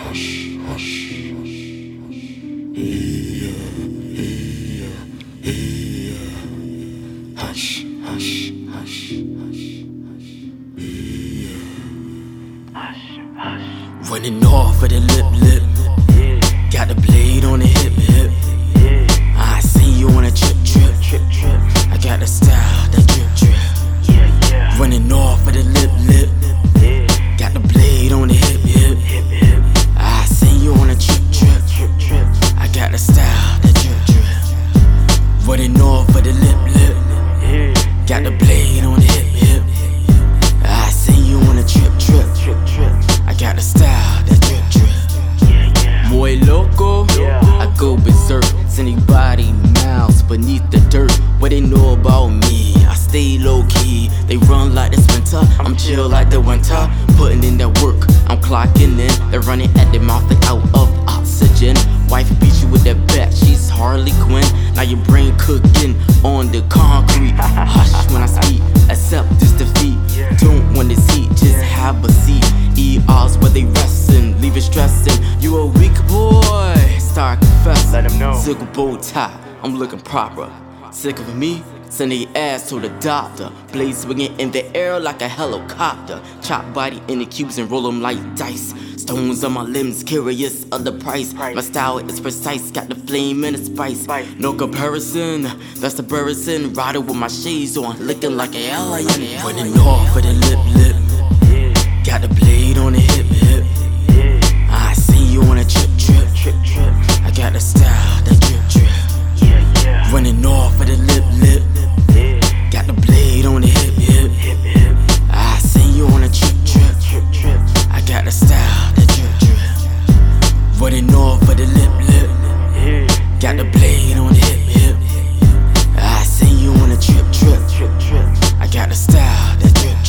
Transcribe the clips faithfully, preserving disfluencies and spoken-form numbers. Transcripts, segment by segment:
hush, hush. Yeah, yeah, yeah. Hush, hush, hush, hush. Yeah. Hush, hush. Running off of the lip, lip. Yeah. Got the blade on the hip, hip. Yeah. I see you on a trip, trip, trip, trip. I got the style, that drip, drip. Yeah, yeah. Running off of the lip, lip. Yeah. Got the blade on the hip, hip, hip, hip. I see you on a trip, trip, trip, trip. I got the style, that drip, drip. Running off of the lip, lip. Yeah. Got the blade on the hip, hip. I see you on a trip, trip, trip, trip. I got the style, that drip, drip. Yeah, yeah. Muy loco, yeah. I go berserk. Sending body miles beneath the dirt. What they know about me? I stay low key. They run like the sprinter. I'm chill like the winter. Putting in that work, I'm clocking in. They're running at their mouth, they out of oxygen. Wife beat you with that bat, she's Harley Quinn. Now your brain cooking on the concrete. Hush when I speak, accept this defeat. Don't want to see, just have a seat. E R's where they restin', leave it stressin'. You a weak boy, start confessing. Let him know. Sick of bow tie, I'm looking proper. Sick of me? Send their ass to the doctor. Blades swinging in the air like a helicopter. Chop body in the cubes and roll them like dice. Stones on my limbs, curious of the price. My style is precise, got the flame and the spice. No comparison, that's the embarrassing. Riding with my shades on, looking like an alien. Running off of the lip, lip. Got the blade on the hip, hip. I see you on a trip, trip, trip, trip. I got the style, that drip, drip. Running off of the lip, lip. Got the blade on the hip, hip, hip, hip. I see you on a trip, trip, trip, trip. I got the style, that drip, drip. Running off of the lip, lip. Got the blade on the hip, hip. I see you on a trip, trip, trip, trip. I got the style, that drip,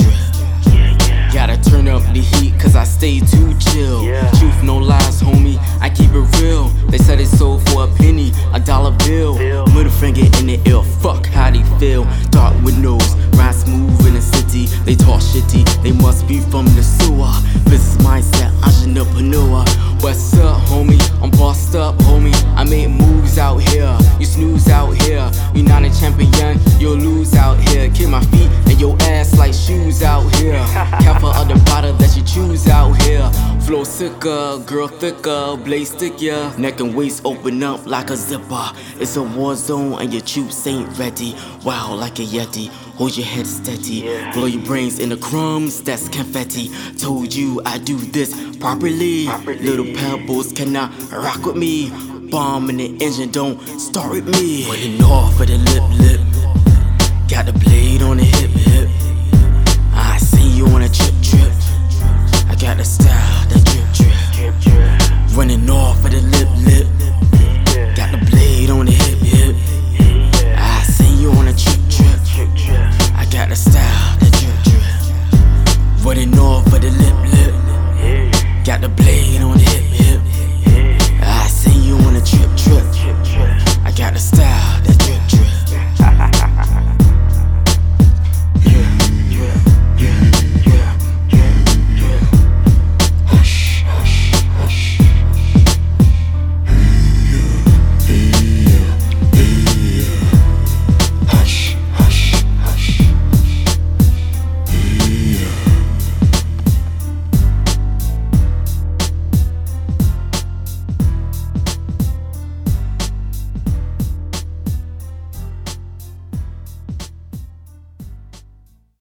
drip. Gotta turn up the heat, cause I stay too chill. Truth, no lies, homie, I keep it real. They said it's sold for a penny, a dollar bill. Middle finger in the air, fuck how they feel. Dark windows, ride smooth in the city. They talk shitty, they must be from the sewer. Business mindset, entrepreneur. What's up, homie? I'm bossed up, homie. I make moves out here, you snooze out here. You not a champion, you'll lose out here. Kick my feet and your ass like shoes out here. Careful of the product that you choose out here. Flow sicker, girl thicker, blaze stickier. Neck and waist open up like a zipper. It's a war zone and your troops ain't ready. Wow, like a yeti, hold your head steady. Blow your brains in the crumbs, that's confetti. Told you I do this properly. Little pebbles cannot rock with me. Bomb in the engine, don't start with me. Running off of the lip, lip.